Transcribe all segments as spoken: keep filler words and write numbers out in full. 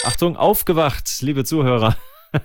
Achtung, aufgewacht, liebe Zuhörer.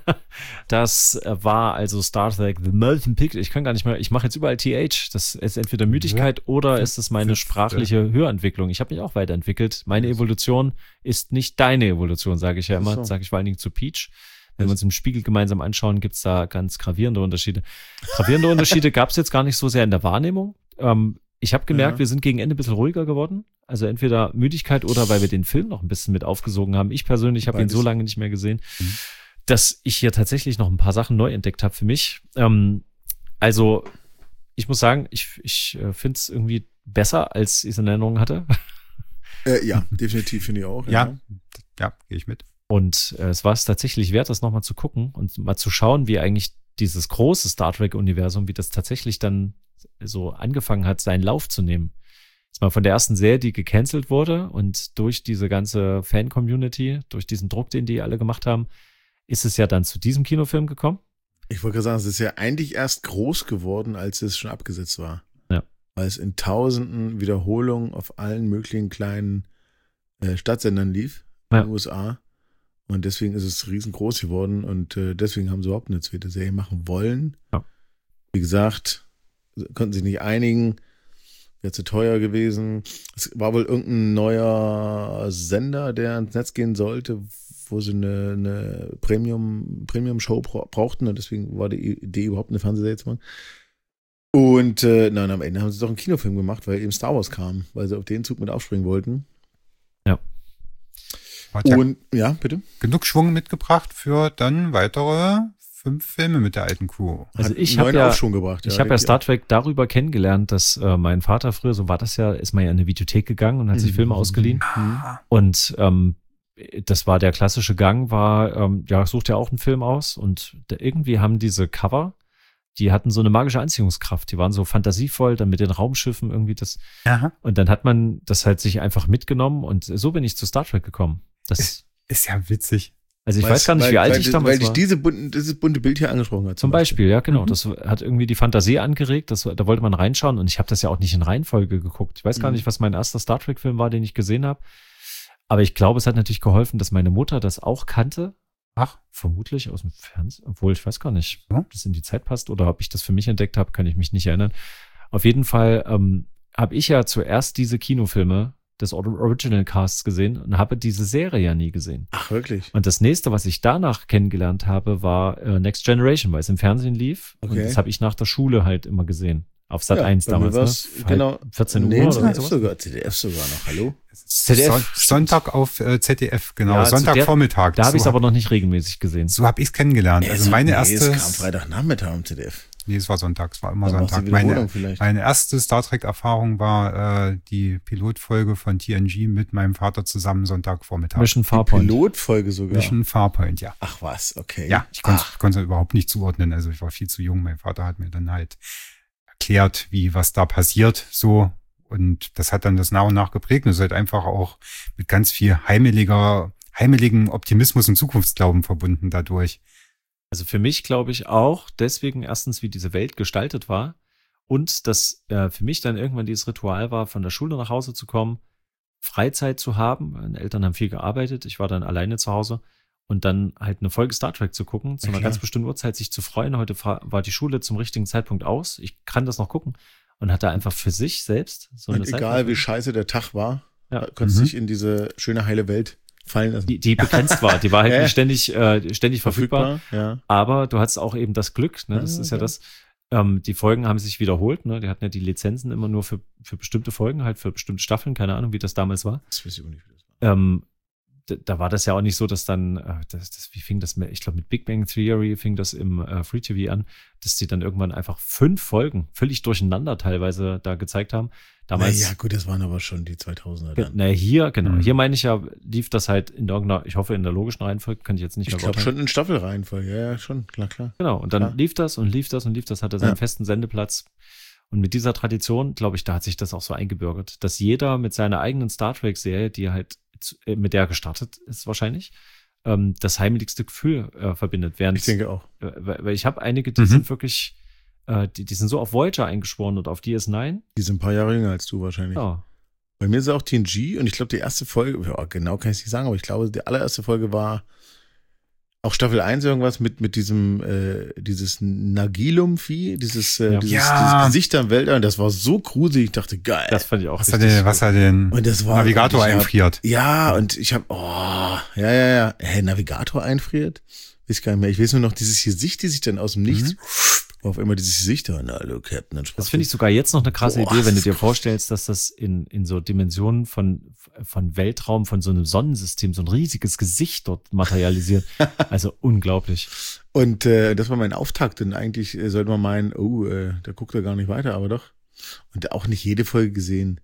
Das war also Star Trek The Motion Picture. Ich kann gar nicht mehr, ich mache jetzt überall T H. Das ist entweder Müdigkeit oder ist es meine sprachliche Hörentwicklung. Ich habe mich auch weiterentwickelt. Meine Evolution ist nicht deine Evolution, sage ich ja immer. Sage ich vor allen Dingen zu Peach. Wenn wir uns im Spiegel gemeinsam anschauen, gibt es da ganz gravierende Unterschiede. Gravierende Unterschiede gab es jetzt gar nicht so sehr in der Wahrnehmung. Ähm, ich habe gemerkt, ja. wir sind gegen Ende ein bisschen ruhiger geworden. Also entweder Müdigkeit oder weil wir den Film noch ein bisschen mit aufgesogen haben. Ich persönlich habe ihn so lange nicht mehr gesehen, mhm. dass ich hier tatsächlich noch ein paar Sachen neu entdeckt habe für mich. Ähm, also ich muss sagen, ich, ich äh, finde es irgendwie besser, als ich es in Erinnerung hatte. Äh, ja, definitiv finde ich auch. Ja, ja, ja gehe ich mit. Und äh, es war es tatsächlich wert, das nochmal zu gucken und mal zu schauen, wie eigentlich dieses große Star Trek-Universum, wie das tatsächlich dann so angefangen hat, seinen Lauf zu nehmen. Jetzt mal von der ersten Serie, die gecancelt wurde und durch diese ganze Fan-Community, durch diesen Druck, den die alle gemacht haben, ist es ja dann zu diesem Kinofilm gekommen. Ich wollte gerade sagen, es ist ja eigentlich erst groß geworden, als es schon abgesetzt war. Ja. Weil es in tausenden Wiederholungen auf allen möglichen kleinen äh, Stadtsendern lief in ja. den U S A. Und deswegen ist es riesengroß geworden und äh, deswegen haben sie überhaupt eine zweite Serie machen wollen. Ja. Wie gesagt, konnten sich nicht einigen. Wäre zu teuer gewesen. Es war wohl irgendein neuer Sender, der ans Netz gehen sollte, wo sie eine, eine Premium, Premium-Show brauchten und deswegen war die Idee, überhaupt eine Fernsehserie zu machen. Und äh, nein, am Ende haben sie doch einen Kinofilm gemacht, weil eben Star Wars kam, weil sie auf den Zug mit aufspringen wollten. Ja. Hat ja und ja, bitte? Genug Schwung mitgebracht für dann weitere fünf Filme mit der alten Crew. Also Hat ich einen habe neuen ja, Aufschwung gebracht. ich Ja, habe ja Star Trek darüber kennengelernt, dass äh, mein Vater früher, so war das ja, ist man ja in eine Videothek gegangen und hat sich Mhm. Filme ausgeliehen. Ah. Und ähm, das war der klassische Gang, war, ähm, ja, sucht ja auch einen Film aus und da, irgendwie haben diese Cover, die hatten so eine magische Anziehungskraft, die waren so fantasievoll, dann mit den Raumschiffen irgendwie das. Aha. Und dann hat man das halt sich einfach mitgenommen und so bin ich zu Star Trek gekommen. Das Ist, ist ja witzig. Also ich Weil- weiß gar nicht, weil, wie alt weil, ich damals Weil dich war. diese bunten, dieses bunte Bild hier angesprochen hat. Zum Beispiel, ja, genau. Mhm. Das hat irgendwie die Fantasie angeregt. Das, da wollte man reinschauen. Und ich habe das ja auch nicht in Reihenfolge geguckt. Ich weiß gar Mhm. nicht, was mein erster Star Trek-Film war, den ich gesehen habe. Aber ich glaube, es hat natürlich geholfen, dass meine Mutter das auch kannte. Ach. Vermutlich aus dem Fernsehen. Obwohl, ich weiß gar nicht, Ja. ob das in die Zeit passt oder ob ich das für mich entdeckt habe, kann ich mich nicht erinnern. Auf jeden Fall ähm, habe ich ja zuerst diese Kinofilme des Original Casts gesehen und habe diese Serie ja nie gesehen. Ach, wirklich? Und das nächste, was ich danach kennengelernt habe, war äh, Next Generation, weil es im Fernsehen lief. Und Okay. das habe ich nach der Schule halt immer gesehen. Auf Sat Ja, eins bei mir damals, war's, ne? genau. Halb vierzehn Uhr Nee, oder Z D F sowas. sogar, Z D F sogar noch, hallo? Z D F. Son- Sonntag auf äh, Z D F, genau. Ja, zu der- Sonntagvormittag. Da habe ich es so, aber noch nicht regelmäßig gesehen. so habe ich es kennengelernt. Also so- meine nee, erste. es kam Freitagnachmittag am Z D F. Nee, es war Sonntag, es war immer Dann war's die Sonntag. Wiederholung Meine, vielleicht. meine erste Star Trek-Erfahrung war äh, die Pilotfolge von T N G mit meinem Vater zusammen Sonntagvormittag. Mission Die Farpoint. Pilotfolge sogar. Mission Farpoint, ja. Ach was, okay. Ja, ich konnte Ach, es überhaupt nicht zuordnen. Also ich war viel zu jung. Mein Vater hat mir dann halt erklärt, wie was da passiert, so. Und das hat dann das nach und nach geprägt. Und es ist halt einfach auch mit ganz viel heimeliger, heimeligen Optimismus und Zukunftsglauben verbunden dadurch. Also für mich glaube ich auch deswegen erstens, wie diese Welt gestaltet war und dass äh, für mich dann irgendwann dieses Ritual war, von der Schule nach Hause zu kommen, Freizeit zu haben. Meine Eltern haben viel gearbeitet, ich war dann alleine zu Hause und dann halt eine Folge Star Trek zu gucken, zu Ja, einer klar. ganz bestimmten Uhrzeit sich zu freuen. Heute fa- war die Schule zum richtigen Zeitpunkt aus. Ich kann das noch gucken und hatte einfach für sich selbst so eine und Zeit. egal wie scheiße der Tag war, Ja. konntest Mhm. dich in diese schöne heile Welt fallen lassen. die, die begrenzt war, die war halt Ja, ja. nicht ständig, äh, ständig verfügbar. Ja. Aber du hattest auch eben das Glück, ne? Das Ja, ist ja ja. das. Ähm, die Folgen haben sich wiederholt, ne? Die hatten ja die Lizenzen immer nur für, für bestimmte Folgen, halt für bestimmte Staffeln, keine Ahnung, wie das damals war. Das weiß ich auch nicht, wie das war. Ähm, d- da war das ja auch nicht so, dass dann, äh, das, das, wie fing das mit, ich glaube, mit Big Bang Theory fing das im äh, Free T V an, dass die dann irgendwann einfach fünf Folgen völlig durcheinander teilweise da gezeigt haben. Damals. Ja, gut, das waren aber schon die zweitausender Ge- dann. Naja, hier, genau. Mhm. Hier meine ich ja, lief das halt in irgendeiner, ich hoffe in der logischen Reihenfolge, kann ich jetzt nicht Ich mehr glaube beurteilen. schon in Staffelreihenfolge, ja, ja, schon, klar, klar. Genau, und dann Klar. lief das und lief das und lief das, hatte seinen Ja. festen Sendeplatz. Und mit dieser Tradition, glaube ich, da hat sich das auch so eingebürgert, dass jeder mit seiner eigenen Star Trek-Serie, die er halt, zu- äh, mit der er gestartet ist wahrscheinlich, ähm, das heimeligste Gefühl äh, verbindet. Während, Ich denke auch. äh, weil weil ich habe einige, die Mhm. sind wirklich, äh, die, die sind so auf Voyager eingeschworen und auf D S neun. Die sind ein paar Jahre jünger als du wahrscheinlich. Ja. Bei mir ist es auch T N G und ich glaube, die erste Folge, ja, genau kann ich es nicht sagen, aber ich glaube, die allererste Folge war auch Staffel eins irgendwas mit, mit diesem, äh, dieses Nagilum-Vieh, dieses, äh, Ja. dieses, Ja. dieses Gesicht am Weltall. Das war so gruselig. Ich dachte, geil. Das fand ich auch Was er richtig den, was cool. er den Und das war- Navigator und ich hab- einfriert. Ja, und ich habe, oh, ja, ja, ja. Hä, Navigator einfriert? Weiß ich gar nicht mehr. Ich weiß nur noch dieses Gesicht, die sich dann aus dem Nichts, auf einmal dieses Gesicht da, na, hallo, Captain. Dann Das finde ich sogar jetzt noch eine krasse Boah, Idee, wenn du das dir ist vorstellst, dass das in, in so Dimensionen von, von Weltraum, von so einem Sonnensystem, so ein riesiges Gesicht dort materialisiert. Also unglaublich. Und äh, das war mein Auftakt. Und eigentlich äh, sollte man meinen, oh, äh, da guckt er gar nicht weiter, aber doch. Und auch nicht jede Folge gesehen.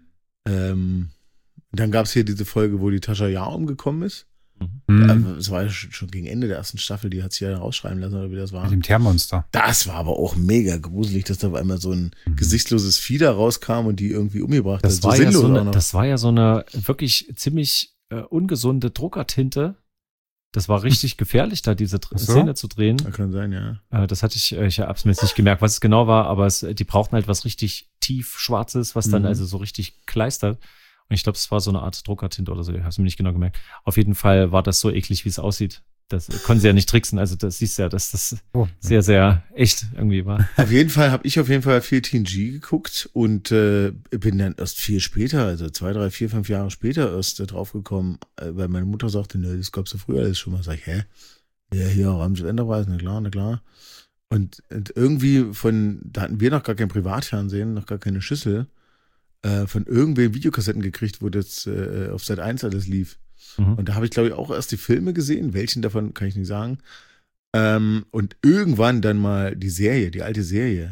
Ähm, dann gab es hier diese Folge, wo die Tascha Yar umgekommen ist. Mhm. Also, es war ja schon schon gegen Ende der ersten Staffel, die hat sich ja rausschreiben lassen, oder wie das war. Mit dem Tiermonster. Das war aber auch mega gruselig, dass da auf einmal so ein Mhm. gesichtsloses Vieh da rauskam und die irgendwie umgebracht Das hat. war, ja sinnlos so auch eine, noch. das war ja so eine wirklich ziemlich äh, ungesunde Druckertinte. Das war richtig gefährlich, da diese Dr- Ach so? Szene zu drehen. Das kann sein, ja. Äh, das hatte ich, äh, ich habe es mir jetzt nicht gemerkt, was es genau war, aber es, die brauchten halt was richtig tief Schwarzes, was dann Mhm. also so richtig kleistert. Und ich glaube, es war so eine Art Druckertinte oder so. Ich habe es mir nicht genau gemerkt. Auf jeden Fall war das so eklig, wie es aussieht. Das können sie ja nicht tricksen. Also das siehst du ja, dass das Oh. sehr, sehr echt irgendwie war. Auf jeden Fall habe ich auf jeden Fall viel T N G geguckt und äh, bin dann erst viel später, also zwei, drei, vier, fünf Jahre später erst äh, drauf gekommen, äh, weil meine Mutter sagte, ne, das gab's ja früher alles schon mal. Sag ich, hä? Ja, hier, Raumschiff Enterprise, na klar, na klar. Und, und irgendwie von, da hatten wir noch gar kein Privatfernsehen, noch gar keine Schüssel, äh, von irgendwem Videokassetten gekriegt, wo das äh, auf Sat eins alles lief. Mhm. Und da habe ich, glaube ich, auch erst die Filme gesehen. Welchen davon kann ich nicht sagen. Ähm, und irgendwann dann mal die Serie, die alte Serie.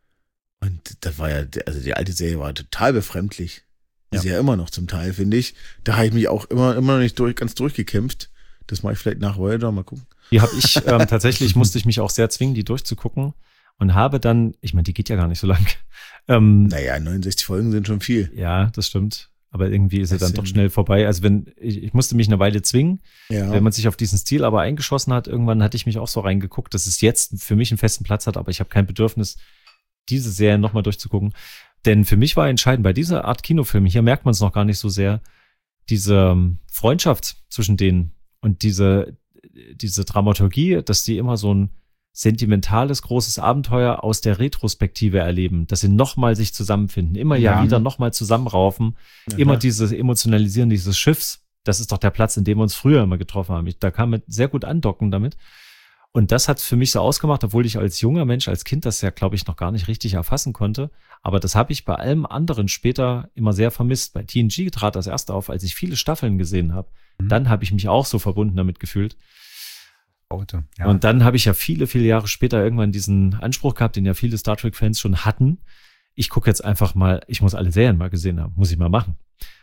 Und das war ja, also die alte Serie war total befremdlich. Ja. Ist ja immer noch zum Teil, finde ich. Da habe ich mich auch immer, immer noch nicht durch, ganz durchgekämpft. Das mache ich vielleicht nach Voyager, mal gucken. Die habe ich ähm, tatsächlich, musste ich mich auch sehr zwingen, die durchzugucken. Und habe dann, ich meine, die geht ja gar nicht so lang. Ähm, Naja, neunundsechzig Folgen sind schon viel. ja, das stimmt. Aber irgendwie ist er dann Das doch sind- schnell vorbei. Also wenn, ich, ich musste mich eine Weile zwingen. Ja. Wenn man sich auf diesen Stil aber eingeschossen hat, irgendwann hatte ich mich auch so reingeguckt, dass es jetzt für mich einen festen Platz hat, aber ich habe kein Bedürfnis, diese Serie nochmal durchzugucken. Denn für mich war entscheidend, bei dieser Art Kinofilm, hier merkt man es noch gar nicht so sehr, diese ähm, Freundschaft zwischen denen und diese, diese Dramaturgie, dass die immer so ein sentimentales, großes Abenteuer aus der Retrospektive erleben, dass sie nochmal sich zusammenfinden, immer ja, Ja. wieder nochmal zusammenraufen, Ja, immer klar. dieses Emotionalisieren dieses Schiffs. Das ist doch der Platz, in dem wir uns früher immer getroffen haben. Ich, da kann man sehr gut andocken damit. Und das hat für mich so ausgemacht, obwohl ich als junger Mensch, als Kind das ja, glaube ich, noch gar nicht richtig erfassen konnte. Aber das habe ich bei allem anderen später immer sehr vermisst. Bei T N G trat das erst auf, als ich viele Staffeln gesehen habe. Mhm. Dann habe ich mich auch so verbunden damit gefühlt. Auto. Ja. Und dann habe ich ja viele, viele Jahre später irgendwann diesen Anspruch gehabt, den ja viele Star Trek-Fans schon hatten. Ich gucke jetzt einfach mal, ich muss alle Serien mal gesehen haben, muss ich mal machen.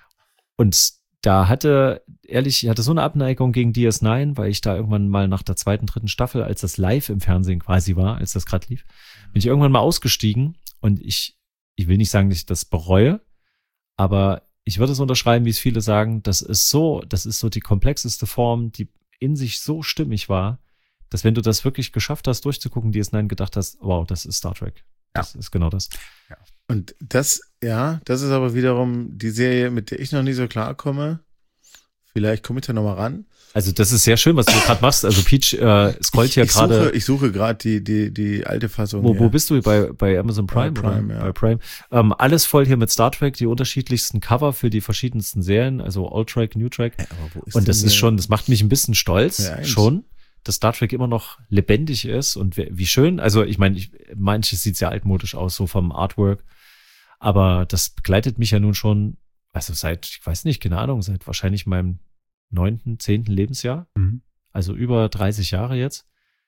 Und da hatte, ehrlich, ich hatte so eine Abneigung gegen D S neun, weil ich da irgendwann mal nach der zweiten, dritten Staffel, als das live im Fernsehen quasi war, als das gerade lief, bin ich irgendwann mal ausgestiegen und ich, ich will nicht sagen, dass ich das bereue, aber ich würde es unterschreiben, wie es viele sagen, das ist so, das ist so die komplexeste Form, die in sich so stimmig war, dass wenn du das wirklich geschafft hast, durchzugucken, D S neun gedacht hast, wow, das ist Star Trek. Das ist genau das. Und das, ja, das ist aber wiederum die Serie, mit der ich noch nie so klarkomme. Vielleicht komme ich da nochmal ran. Also das ist sehr schön, was du gerade machst. Also Peach äh, scrollt hier ich suche, gerade. ich suche gerade die, die, die alte Fassung. Wo, hier. wo bist du? Bei, bei Amazon Prime? Bei Prime, oder? ja. Bei Prime. Ähm, alles voll hier mit Star Trek, die unterschiedlichsten Cover für die verschiedensten Serien, also Old Track, New Track. Ja, aber wo ist Und das denn ist der- schon, das macht mich ein bisschen stolz, Ja, eigentlich. schon, dass Star Trek immer noch lebendig ist und wie, wie schön. Also ich meine, ich, manches sieht sehr altmodisch aus, so vom Artwork. Aber das begleitet mich ja nun schon, also seit, ich weiß nicht, keine Ahnung, seit wahrscheinlich meinem neunten, zehnten Lebensjahr. Mhm. Also über dreißig Jahre jetzt.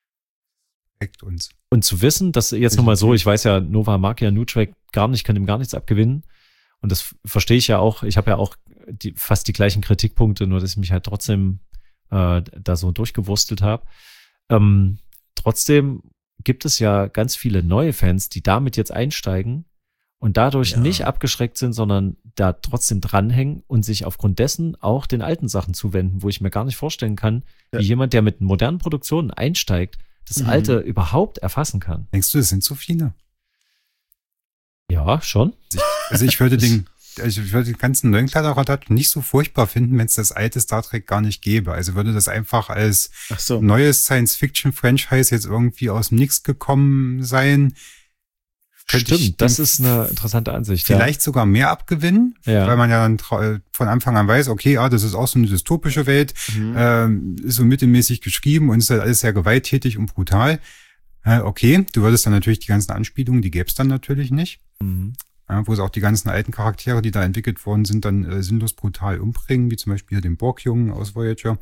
Weckt uns. Und zu wissen, dass jetzt nochmal so, ich weiß ja, Nova mag ja New Track gar nicht, kann ihm gar nichts abgewinnen. Und das verstehe ich ja auch. Ich habe ja auch die, fast die gleichen Kritikpunkte, nur dass ich mich halt trotzdem äh, da so durchgewurstelt habe. Ähm, trotzdem gibt es ja ganz viele neue Fans, die damit jetzt einsteigen und dadurch Ja. nicht abgeschreckt sind, sondern da trotzdem dranhängen und sich aufgrund dessen auch den alten Sachen zuwenden, wo ich mir gar nicht vorstellen kann, Ja. wie jemand, der mit modernen Produktionen einsteigt, das Mhm. Alte überhaupt erfassen kann. Denkst du, es sind so viele? Ja, schon. Also ich würde den also ich würde den ganzen neuen Kladderadatsch nicht so furchtbar finden, wenn es das alte Star Trek gar nicht gäbe. Also würde das einfach als Ach so. neues Science-Fiction-Franchise jetzt irgendwie aus dem Nix gekommen sein. Könnte ich Stimmt, das dem ist eine interessante Ansicht. vielleicht sogar mehr abgewinnen, Ja. weil man ja dann trau- von Anfang an weiß, okay, ah, das ist auch so eine dystopische Welt, Mhm. ähm, ist so mittelmäßig geschrieben und ist halt alles sehr gewalttätig und brutal. Äh, okay, du würdest dann natürlich die ganzen Anspielungen, die gäbe es dann natürlich nicht. Ja. Mhm. Ja, wo es auch die ganzen alten Charaktere, die da entwickelt worden sind, dann äh, sinnlos brutal umbringen, wie zum Beispiel den Borg-Jungen aus Voyager.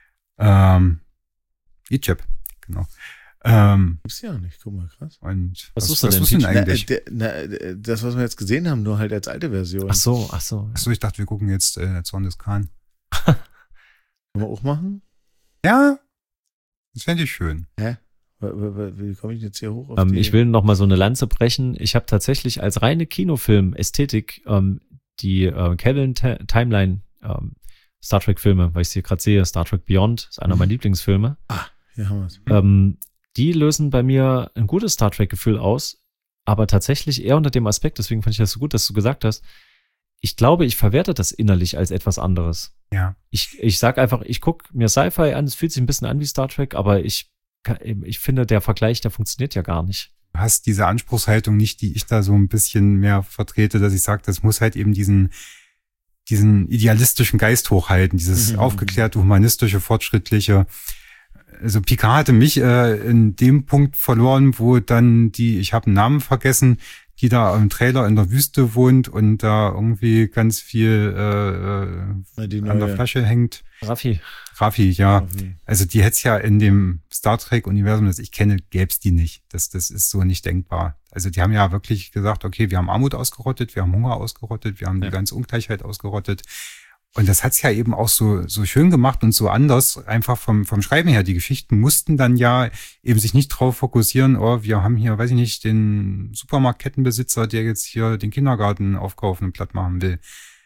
Ähm, Icheb, genau. Ähm, Gibt's ja nicht, guck mal, krass. und Was was, suchst du was denn, suchst du denn Peach? eigentlich? Na, äh, der, na, äh, das, was wir jetzt gesehen haben, nur halt als alte Version. Ach so, ach so. Achso, ich dachte, wir gucken jetzt äh, Zorn des Khan. Können wir auch machen? Ja, das fände ich schön. Hä? Wie, wie, wie komme ich jetzt hier hoch? Auf Ähm, die, ich will noch mal so eine Lanze brechen. Ich habe tatsächlich als reine Kinofilm-Ästhetik ähm, die äh, Kelvin-Timeline ähm, Star Trek-Filme, weil ich sie gerade sehe, Star Trek Beyond ist einer Mhm. meiner Lieblingsfilme. Hier haben wir es. Ähm, die lösen bei mir ein gutes Star Trek-Gefühl aus, aber tatsächlich eher unter dem Aspekt, deswegen fand ich das so gut, dass du gesagt hast, ich glaube, ich verwerte das innerlich als etwas anderes. Ja. Ich, ich sag einfach, ich guck mir Sci-Fi an, es fühlt sich ein bisschen an wie Star Trek, aber ich, kann- ich finde, der Vergleich, der funktioniert ja gar nicht. Du hast diese Anspruchshaltung nicht, die ich da so ein bisschen mehr vertrete, dass ich sage, das muss halt eben diesen, diesen idealistischen Geist hochhalten, dieses Mhm. aufgeklärte, humanistische, fortschrittliche. Also Picard hatte mich äh, in dem Punkt verloren, wo dann die, ich habe einen Namen vergessen, die da im Trailer in der Wüste wohnt und da irgendwie ganz viel äh, Na, die an der neue- Flasche hängt. Raffi. Raffi, ja. Raffi. Also die hätte es ja in dem Star Trek-Universum, das ich kenne, gäb's die nicht. Das, das ist so nicht denkbar. Also die haben ja wirklich gesagt, okay, wir haben Armut ausgerottet, wir haben Hunger ausgerottet, wir haben Ja. die ganze Ungleichheit ausgerottet. Und das hat's ja eben auch so, so schön gemacht und so anders, einfach vom, vom Schreiben her. Die Geschichten mussten dann ja eben sich nicht drauf fokussieren, oh, wir haben hier, weiß ich nicht, den Supermarktkettenbesitzer, der jetzt hier den Kindergarten aufkaufen und platt machen will.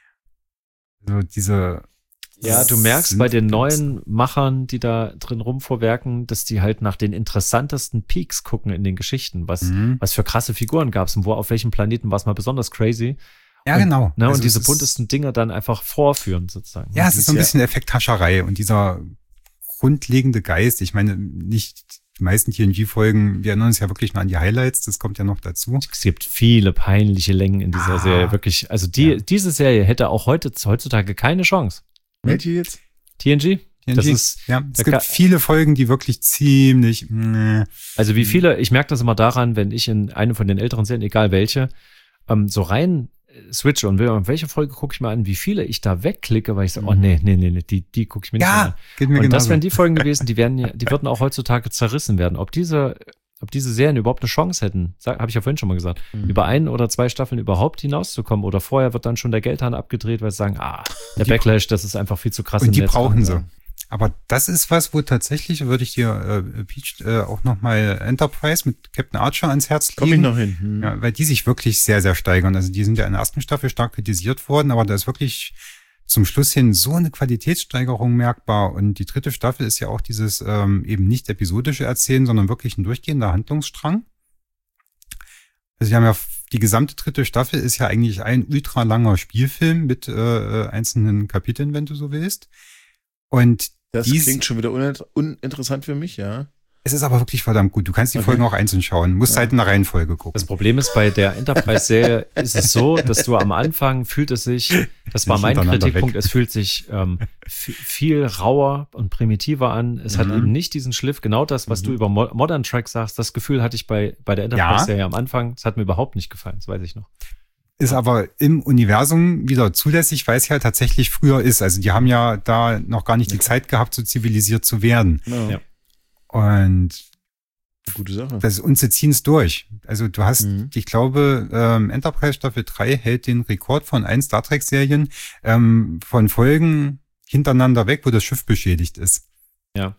Also diese, Ja, du merkst bei den neuen Machern, die da drin rumvorwerken, dass die halt nach den interessantesten Peaks gucken in den Geschichten. Was, Mhm. was für krasse Figuren gab's und wo auf welchem Planeten war es mal besonders crazy. Ja, und, genau. Ne, Also und diese es ist- buntesten Dinge dann einfach vorführen, sozusagen. Ja, es ist so ein ja- bisschen Effekthascherei und dieser grundlegende Geist. Ich meine, nicht die meisten T N G-Folgen, wir erinnern uns ja wirklich nur an die Highlights, das kommt ja noch dazu. Es gibt viele peinliche Längen in dieser Ah. Serie, wirklich. Also die, Ja. diese Serie hätte auch heute, heutzutage keine Chance. Welche jetzt? T N G? T N G, Das ist, ja, es da gibt kann- viele Folgen, die wirklich ziemlich, meh. also wie viele, ich merke das immer daran, wenn ich in eine von den älteren Serien, egal welche, ähm, so rein äh, switche und will, welche Folge gucke ich mir an, wie viele ich da wegklicke, weil ich sage, oh nee, nee, nee, nee, die, die gucke ich mir nicht mehr an. Ja, geht mir Und das genauso. wären die Folgen gewesen, die werden ja, die würden auch heutzutage zerrissen werden. Ob diese, ob diese Serien überhaupt eine Chance hätten, habe ich ja vorhin schon mal gesagt, Mhm. über ein oder zwei Staffeln überhaupt hinauszukommen oder vorher wird dann schon der Geldhahn abgedreht, weil sie sagen, ah, der Die- Backlash, das ist einfach viel zu krass. Und im die Netz. brauchen sie. Ja. Aber das ist was, wo tatsächlich, würde ich dir, äh, Peach, äh, auch nochmal Enterprise mit Captain Archer ans Herz Komm ich legen. noch hin. Hm. Ja, weil die sich wirklich sehr, sehr steigern. Also die sind ja in der ersten Staffel stark kritisiert worden, aber da ist wirklich zum Schluss hin so eine Qualitätssteigerung merkbar. Und die dritte Staffel ist ja auch dieses ähm, eben nicht episodische Erzählen, sondern wirklich ein durchgehender Handlungsstrang. Also wir haben ja die gesamte dritte Staffel ist ja eigentlich ein ultra langer Spielfilm mit äh, einzelnen Kapiteln, wenn du so willst. Und Das dies- klingt schon wieder uninter- uninteressant für mich, ja. es ist aber wirklich verdammt gut. Du kannst die Okay. Folgen auch einzeln schauen, musst Ja. halt in der Reihenfolge gucken. Das Problem ist, bei der Enterprise-Serie ist es so, dass du am Anfang fühlt es sich, das war Nicht mein hintereinander Kritikpunkt, weg. es fühlt sich ähm, f- viel rauer und primitiver an. Es hat Mhm. eben nicht diesen Schliff, genau das, was Mhm. du über Mo Modern Track sagst, das Gefühl hatte ich bei, bei der Enterprise-Serie am Anfang. Das hat mir überhaupt nicht gefallen, das weiß ich noch. Ist aber im Universum wieder zulässig, weil es ja tatsächlich früher ist. Also die haben ja da noch gar nicht die Zeit gehabt, so zivilisiert zu werden. Ja. Ja. Und Gute Sache. das, und sie ziehen es durch. Also du hast, Mhm. ich glaube, ähm, Enterprise Staffel drei hält den Rekord von allen Star Trek Serien ähm, von Folgen hintereinander weg, wo das Schiff beschädigt ist. Ja.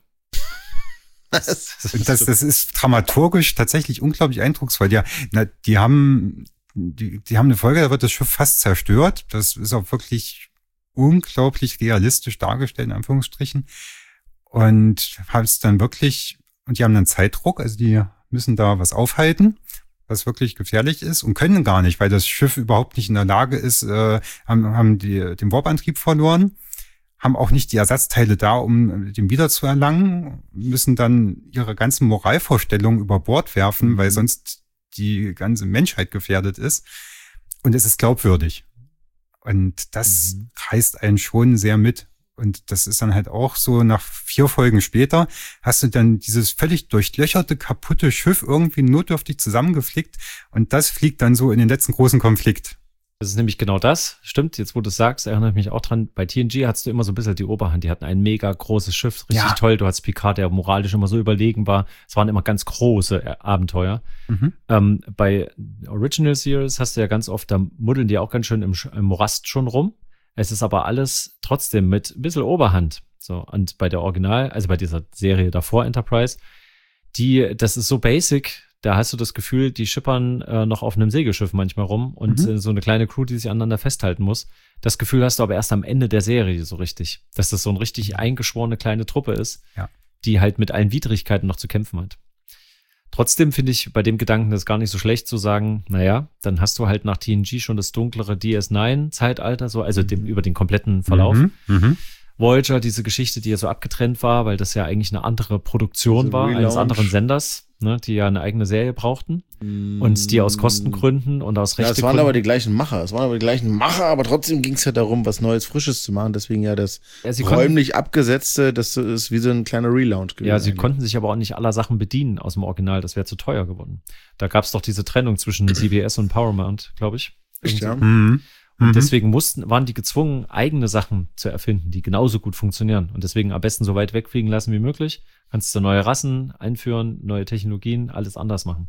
Und das, das ist dramaturgisch tatsächlich unglaublich eindrucksvoll. Ja, na, die haben, die, die haben eine Folge, da wird das Schiff fast zerstört. Das ist auch wirklich unglaublich realistisch dargestellt, in Anführungsstrichen. Und haben es dann wirklich, und die haben dann Zeitdruck, also die müssen da was aufhalten, was wirklich gefährlich ist und können gar nicht, weil das Schiff überhaupt nicht in der Lage ist, äh, haben, haben die, den Warp-Antrieb verloren, haben auch nicht die Ersatzteile da, um den wiederzuerlangen, müssen dann ihre ganzen Moralvorstellungen über Bord werfen, mhm. weil sonst die ganze Menschheit gefährdet ist. Und es ist glaubwürdig. Und das mhm. reißt einen schon sehr mit. Und das ist dann halt auch so, nach vier Folgen später hast du dann dieses völlig durchlöcherte, kaputte Schiff irgendwie notdürftig zusammengeflickt. Und das fliegt dann so in den letzten großen Konflikt. Das ist nämlich genau das. Stimmt, jetzt wo du es sagst, erinnere ich mich auch dran. Bei T N G hattest du immer so ein bisschen die Oberhand. Die hatten ein mega großes Schiff, richtig ja. toll. Du hattest Picard, der moralisch immer so überlegen war. Es waren immer ganz große Abenteuer. Mhm. Ähm, bei Original Series hast du ja ganz oft, da muddeln die auch ganz schön im, im Morast schon rum. Es ist aber alles trotzdem mit ein bisschen Oberhand. So, und bei der Original, also bei dieser Serie davor, Enterprise, die, das ist so basic. Da hast du das Gefühl, die schippern äh, noch auf einem Segelschiff manchmal rum und mhm. äh, so eine kleine Crew, die sich aneinander festhalten muss. Das Gefühl hast du aber erst am Ende der Serie so richtig, dass das so eine richtig eingeschworene kleine Truppe ist, ja. die halt mit allen Widrigkeiten noch zu kämpfen hat. Trotzdem finde ich bei dem Gedanken das gar nicht so schlecht zu sagen, naja, dann hast du halt nach T N G schon das dunklere D S neun Zeitalter, so, also dem, über den kompletten Verlauf. Mhm. Mhm. Voyager, diese Geschichte, die ja so abgetrennt war, weil das ja eigentlich eine andere Produktion also war, Relaunch. eines anderen Senders, ne, die ja eine eigene Serie brauchten mm. und die aus Kostengründen und aus Rechtegründen. Ja, es waren aber die gleichen Macher, es waren aber die gleichen Macher, aber trotzdem ging es ja darum, was Neues, Frisches zu machen, deswegen ja das ja, räumlich konnten, abgesetzte, das ist wie so ein kleiner Relaunch gewesen. Ja, sie eigentlich. konnten sich aber auch nicht aller Sachen bedienen aus dem Original, das wäre zu teuer geworden. Da gab es doch diese Trennung zwischen C B S und Paramount, glaube ich. Echt, ja? Mhm. Und deswegen mussten, waren die gezwungen, eigene Sachen zu erfinden, die genauso gut funktionieren. Und deswegen am besten so weit wegfliegen lassen wie möglich. Kannst du neue Rassen einführen, neue Technologien, alles anders machen.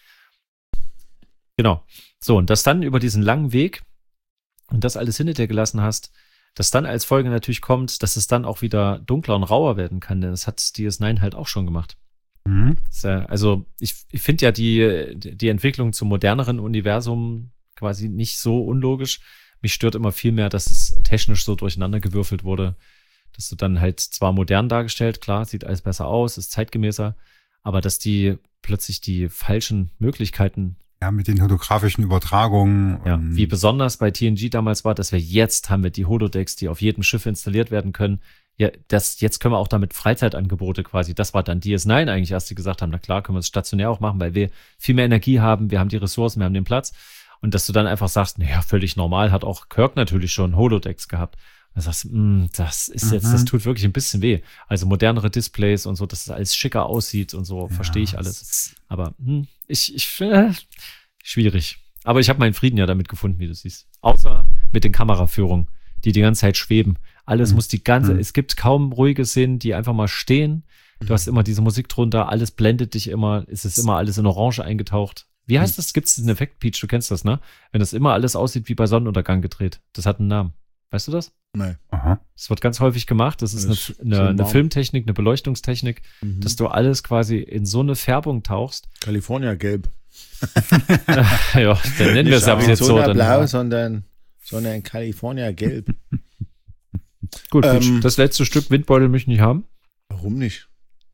Genau. So, und das dann über diesen langen Weg und das alles hinter dir gelassen hast, dass dann als Folge natürlich kommt, dass es dann auch wieder dunkler und rauer werden kann, denn das hat D S neun halt auch schon gemacht. Mhm. Also ich, ich finde ja die, die Entwicklung zum moderneren Universum quasi nicht so unlogisch. Mich stört immer viel mehr, dass es technisch so durcheinandergewürfelt wurde, dass du dann halt zwar modern dargestellt, klar, sieht alles besser aus, ist zeitgemäßer, aber dass die plötzlich die falschen Möglichkeiten. Ja, mit den holographischen Übertragungen. Ja, wie besonders bei T N G damals war, dass wir jetzt haben wir die Holodecks, die auf jedem Schiff installiert werden können. Ja, das, jetzt können wir auch damit Freizeitangebote quasi, das war dann D S neun eigentlich erst, die gesagt haben, na klar, können wir es stationär auch machen, weil wir viel mehr Energie haben, wir haben die Ressourcen, wir haben den Platz. Und dass du dann einfach sagst, naja, völlig normal, hat auch Kirk natürlich schon Holodecks gehabt. Und du sagst, mh, das ist jetzt, mhm. das tut wirklich ein bisschen weh. Also modernere Displays und so, dass es alles schicker aussieht und so, ja, verstehe ich alles. Aber mh, ich, ich, äh, schwierig. Aber ich habe meinen Frieden ja damit gefunden, wie du siehst. Außer mit den Kameraführungen, die die ganze Zeit schweben. Alles mhm. muss die ganze, mhm. es gibt kaum ruhige Szenen, die einfach mal stehen. Du hast immer diese Musik drunter, alles blendet dich immer, es ist immer alles in Orange eingetaucht. Wie heißt das? Gibt es einen Effekt, Peach? Du kennst das, ne? Wenn das immer alles aussieht wie bei Sonnenuntergang gedreht. Das hat einen Namen. Weißt du das? Nein. Aha. Das wird ganz häufig gemacht. Das ist das eine, eine, eine Filmtechnik, eine Beleuchtungstechnik, mhm. dass du alles quasi in so eine Färbung tauchst. California Gelb. Ja, dann nennen wir es aber jetzt so. Nicht blau, sondern, sondern California Gelb. Gut, ähm, das letzte Stück Windbeutel möchte ich nicht haben. Warum nicht?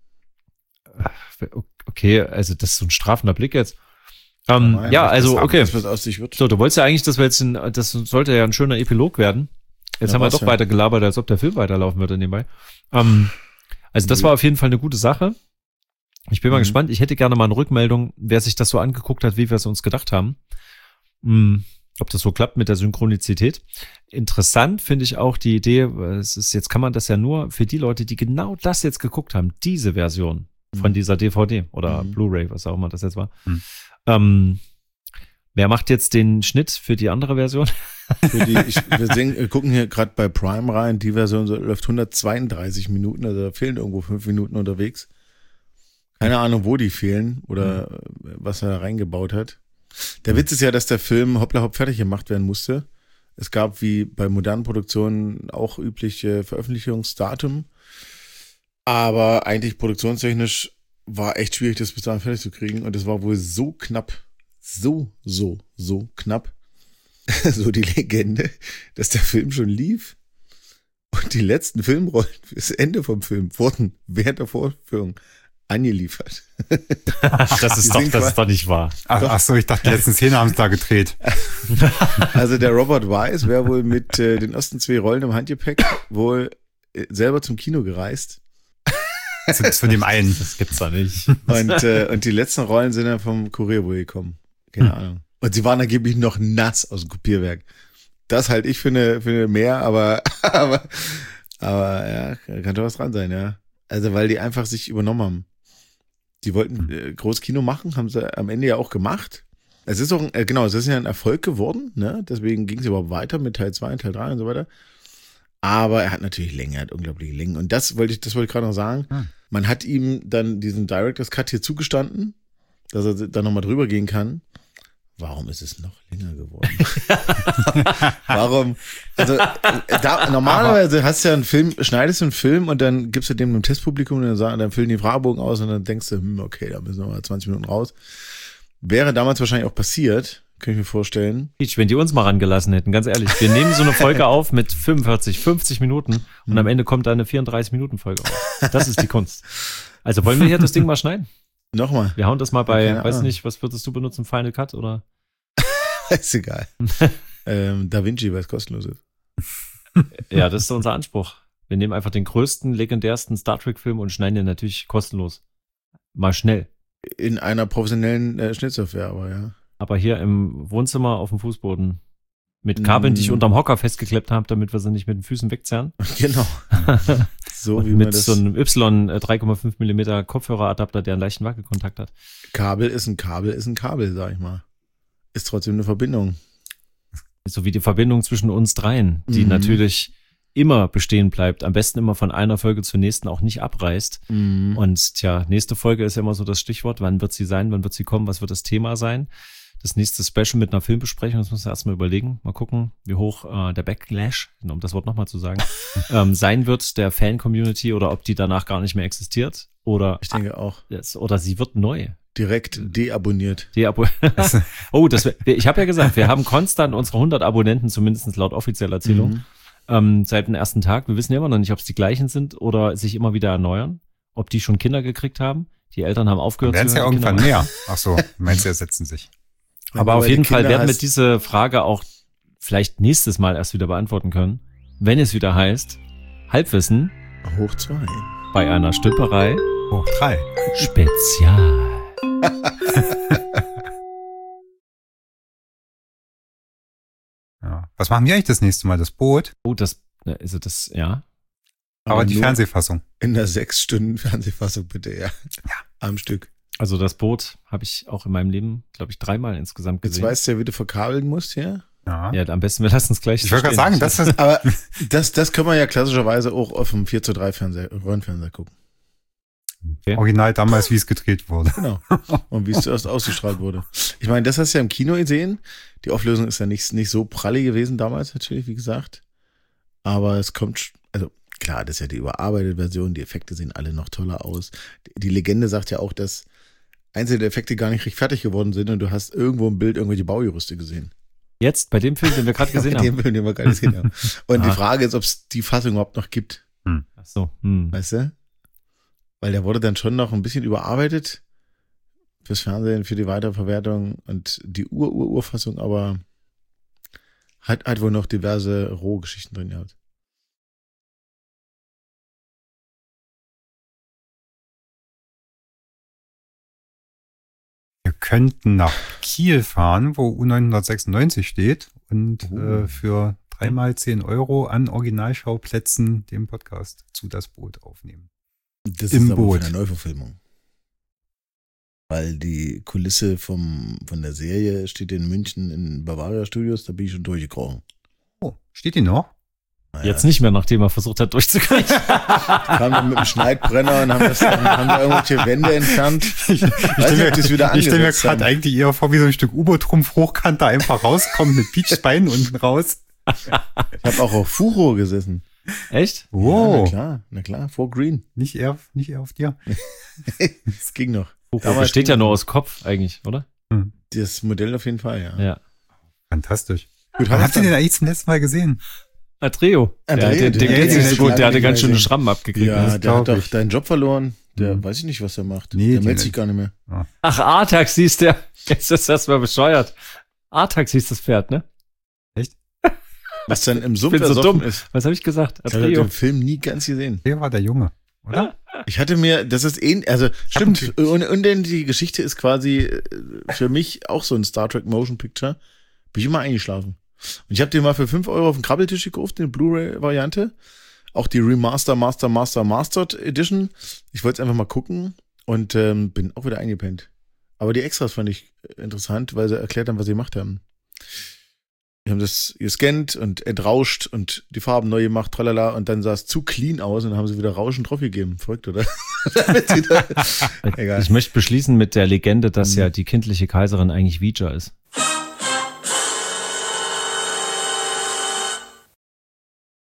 Okay, also das ist so ein strafender Blick jetzt. Ähm, Nein, ja, also, okay. Das, was aus sich wird. So, du wolltest ja eigentlich, dass wir jetzt, in, das sollte ja ein schöner Epilog werden. Jetzt ja, haben wir doch ja. weiter gelabert, als ob der Film weiterlaufen würde nebenbei. Ähm, also, das war auf jeden Fall eine gute Sache. Ich bin mhm. mal gespannt. Ich hätte gerne mal eine Rückmeldung, wer sich das so angeguckt hat, wie wir es uns gedacht haben. Hm, ob das so klappt mit der Synchronizität. Interessant finde ich auch die Idee, es ist, jetzt kann man das ja nur für die Leute, die genau das jetzt geguckt haben, diese Version von dieser D V D oder mhm. Blu-ray, was auch immer das jetzt war. Mhm. Ähm, wer macht jetzt den Schnitt für die andere Version? Für die, ich, wir, sehen, wir gucken hier gerade bei Prime rein, die Version so, läuft hundertzweiunddreißig Minuten, also da fehlen irgendwo fünf Minuten unterwegs. Keine Ahnung, wo die fehlen oder mhm. was er da reingebaut hat. Der mhm. Witz ist ja, dass der Film hoppla hopp fertig gemacht werden musste. Es gab wie bei modernen Produktionen auch übliche Veröffentlichungsdatum. Aber eigentlich produktionstechnisch war echt schwierig, das bis dahin fertig zu kriegen. Und es war wohl so knapp, so, so, so knapp, so die Legende, dass der Film schon lief. Und die letzten Filmrollen fürs Ende vom Film wurden während der Vorführung angeliefert. Das ist, doch, das ist doch nicht wahr. Ach, ach so, ich dachte, die letzten Szene haben es da gedreht. Also der Robert Wise wäre wohl mit äh, den ersten zwei Rollen im Handgepäck wohl äh, selber zum Kino gereist. Zu, zu dem einen. Das gibt's doch nicht. Und, äh, und die letzten Rollen sind dann vom Kurier wohl gekommen. Keine hm. Ahnung. Und sie waren angeblich noch nass aus dem Kopierwerk. Das halte ich für eine, für eine mehr, aber, aber, aber ja, kann doch was dran sein, ja. Also weil die einfach sich übernommen haben. Die wollten äh, Großkino machen, haben sie am Ende ja auch gemacht. Es ist auch, äh, genau, es ist ja ein Erfolg geworden, ne? Deswegen ging es überhaupt weiter mit Teil zwei, Teil drei und so weiter. Aber er hat natürlich Länge, er hat unglaubliche Längen. Und das wollte ich, das wollte ich gerade noch sagen. Hm. Man hat ihm dann diesen Director's Cut hier zugestanden, dass er da nochmal drüber gehen kann. Warum ist es noch länger geworden? Warum? Also da, normalerweise hast du ja einen Film, schneidest du einen Film und dann gibst du dem einem Testpublikum und dann, sagen, dann füllen die Fragebogen aus und dann denkst du, hm, okay, da müssen wir mal zwanzig Minuten raus. Wäre damals wahrscheinlich auch passiert, kann ich mir vorstellen. Wenn die uns mal rangelassen hätten, ganz ehrlich. Wir nehmen so eine Folge auf mit fünfundvierzig, fünfzig Minuten und am Ende kommt da eine vierunddreißig Minuten Folge raus. Das ist die Kunst. Also wollen wir hier das Ding mal schneiden? Nochmal. Wir hauen das mal bei, ja, weiß nicht, was würdest du benutzen, Final Cut oder? Ist egal. ähm, Da Vinci, weil es kostenlos ist. Ja, das ist unser Anspruch. Wir nehmen einfach den größten, legendärsten Star Trek-Film und schneiden den natürlich kostenlos. Mal schnell. In einer professionellen äh, Schnittsoftware, aber ja. Aber hier im Wohnzimmer auf dem Fußboden. Mit Kabeln, die ich unterm Hocker festgeklebt habe, damit wir sie nicht mit den Füßen wegzerren. Genau. So und wie man mit das. so einem Y drei Komma fünf Millimeter Kopfhöreradapter, der einen leichten Wackelkontakt hat. Kabel ist ein Kabel, ist ein Kabel, sag ich mal. Ist trotzdem eine Verbindung. So wie die Verbindung zwischen uns dreien, die Mhm. natürlich immer bestehen bleibt, am besten immer von einer Folge zur nächsten auch nicht abreißt. Mhm. Und tja, nächste Folge ist ja immer so das Stichwort, wann wird sie sein, wann wird sie kommen, was wird das Thema sein? Das nächste Special mit einer Filmbesprechung, das müssen wir erstmal überlegen. Mal gucken, wie hoch äh, der Backlash, um das Wort nochmal zu sagen, ähm, sein wird der Fan-Community oder ob die danach gar nicht mehr existiert. Oder, Ich denke auch. ah, oder sie wird neu. Direkt deabonniert. Deabo oh, das wär, ich habe ja gesagt, wir haben konstant unsere hundert Abonnenten, zumindest laut offizieller Erzählung, Mhm. ähm, seit dem ersten Tag. Wir wissen ja immer noch nicht, ob es die gleichen sind oder sich immer wieder erneuern, ob die schon Kinder gekriegt haben. Die Eltern haben aufgehört Werden zu es ja hören, irgendwann Kinder- mehr. Ach so, meinst du, ersetzen sich. Wenn Aber du auf bei jeden den Fall Kindern werden wir hast- diese Frage auch vielleicht nächstes Mal erst wieder beantworten können, wenn es wieder heißt, Halbwissen Hoch zwei. bei einer Stümperei Hoch drei. Spezial. Ja. Was machen wir eigentlich das nächste Mal? Das Boot, Oh, das, also das, ja. aber die nur Fernsehfassung. In der sechs Stunden Fernsehfassung bitte, ja. Ja. Am Stück. Also das Boot habe ich auch in meinem Leben, glaube ich, dreimal insgesamt Jetzt gesehen. weißt du ja, wie du verkabeln musst, ja? Ja. Ja, am besten wir lassen es gleich Ich so wollte gerade stehen. sagen, das ist Aber das, das können wir ja klassischerweise auch auf dem vier zu drei Fernseher, Röhrenfernseher gucken. Okay. original damals, wie es gedreht wurde. Genau. Und wie es zuerst ausgestrahlt wurde. Ich meine, das hast du ja im Kino gesehen. Die Auflösung ist ja nicht, nicht so pralle gewesen damals natürlich, wie gesagt. Aber es kommt, also klar, das ist ja die überarbeitete Version. Die Effekte sehen alle noch toller aus. Die Legende sagt ja auch, dass einzelne Effekte gar nicht richtig fertig geworden sind und du hast irgendwo im Bild irgendwelche Baugerüste gesehen. Jetzt, bei dem Film, den wir gerade gesehen Bei haben. dem Film, den wir gerade gesehen haben. Und Ah. die Frage ist, ob es die Fassung überhaupt noch gibt. Ach so, hm. Weißt du? Weil der wurde dann schon noch ein bisschen überarbeitet fürs Fernsehen, für die Weiterverwertung und die Ur-Ur-Urfassung, aber hat, hat wohl noch diverse Rohgeschichten drin gehabt. Wir könnten nach Kiel fahren, wo U neunhundertsechsundneunzig steht und Oh. äh, für dreimal zehn Euro an Originalschauplätzen den Podcast zu Das Boot aufnehmen. Das Im ist aber Boot. von der Neuverfilmung. Weil die Kulisse vom, von der Serie steht in München in Bavaria Studios, da bin ich schon durchgekrochen. Oh, steht die noch? Naja, Jetzt nicht mehr, nachdem er versucht hat durchzukriegen. kamen dann mit dem Schneidbrenner und haben, das, dann, haben da irgendwelche Wände entfernt. Ich, ich Weiß nicht, ob die es wieder ich stelle mir angesetzt gerade haben. eigentlich eher vor, wie so ein Stück U-Boot-Trumpf hochkant da einfach rauskommt mit Peachbeinen unten raus. Ich habe auch auf Furo gesessen. Echt? Ja, Wow, na klar, na klar, vor Green. nicht eher, nicht eher auf dir. Es ging noch. Buch Damals besteht ja ging- nur aus Kopf eigentlich, oder? Das Modell auf jeden Fall, ja. Ja. Fantastisch. Gut, Wann haben habt ihr wir den eigentlich zum letzten Mal gesehen? Atreo. Andreo, der, der, den dem kenn geht's ich nicht so seit gut, der langem hatte nicht ganz mehr schöne gesehen. Schrammen abgekriegt. Ja, das der hat glaub doch ich. deinen Job verloren. Der Hm. weiß ich nicht, was er macht. Nee, der die- meldet sich gar nicht mehr. Ach, Artax hieß der. Jetzt ist das mal bescheuert. Artax hieß das Pferd, ne? Was dann im Sumpf bin so ersoffen dumm. ist. Was habe ich gesagt? Ich habe Atreo. den Film nie ganz gesehen. Der war der Junge, oder? Ich hatte mir, das ist ähnlich, also stimmt, und, und denn die Geschichte ist quasi äh, für mich auch so ein Star Trek Motion Picture. Bin ich immer eingeschlafen. Und ich habe den mal für fünf Euro auf den Krabbeltisch gekauft, den Blu-ray-Variante. Auch die Remaster, Master, Master, Mastered Edition. Ich wollte es einfach mal gucken und ähm, bin auch wieder eingepennt. Aber die Extras fand ich interessant, weil sie erklärt haben, was sie gemacht haben. Wir haben das gescannt und entrauscht und die Farben neu gemacht, tralala, und dann sah es zu clean aus und dann haben sie wieder Rauschen drauf gegeben. Verrückt, oder? Egal. Ich möchte beschließen mit der Legende, dass Mhm. ja die kindliche Kaiserin eigentlich Vija ist.